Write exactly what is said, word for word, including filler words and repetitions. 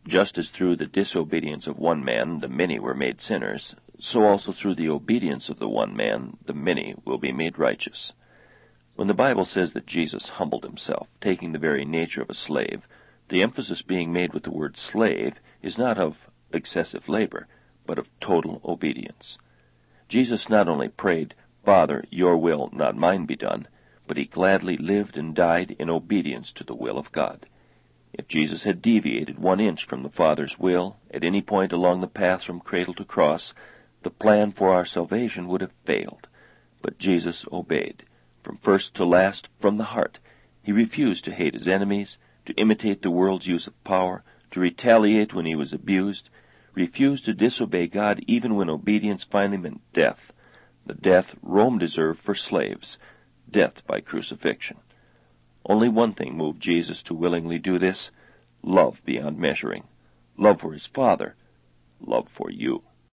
Just as through the disobedience of one man the many were made sinners, so also through the obedience of the one man the many will be made righteous. When the Bible says that Jesus humbled himself, taking the very nature of a slave, the emphasis being made with the word slave is not of excessive labor, but of total obedience. Jesus not only prayed, "Father, your will, not mine, be done," but he gladly lived and died in obedience to the will of God. If Jesus had deviated one inch from the Father's will at any point along the path from cradle to cross, the plan for our salvation would have failed. But Jesus obeyed. From first to last, from the heart. He refused to hate his enemies, to imitate the world's use of power, to retaliate when he was abused, refused to disobey God even when obedience finally meant death, the death Rome deserved for slaves, death by crucifixion. Only one thing moved Jesus to willingly do this: love beyond measuring, love for his Father, love for you.